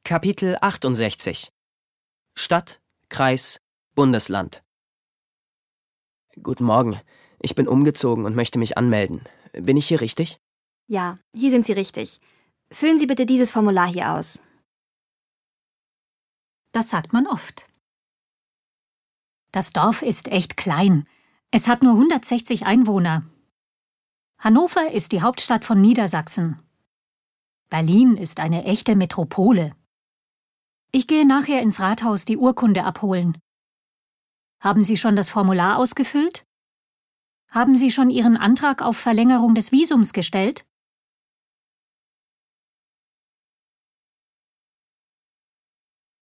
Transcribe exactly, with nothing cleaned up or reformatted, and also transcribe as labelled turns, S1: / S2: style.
S1: Kapitel achtundsechzig. Stadt, Kreis, Bundesland. Guten Morgen. Ich bin umgezogen und möchte mich anmelden. Bin ich hier richtig?
S2: Ja, hier sind Sie richtig. Füllen Sie bitte dieses Formular hier aus.
S3: Das sagt man oft. Das Dorf ist echt klein. Es hat nur hundertsechzig Einwohner. Hannover ist die Hauptstadt von Niedersachsen. Berlin ist eine echte Metropole. Ich gehe nachher ins Rathaus die Urkunde abholen. Haben Sie schon das Formular ausgefüllt? Haben Sie schon Ihren Antrag auf Verlängerung des Visums gestellt?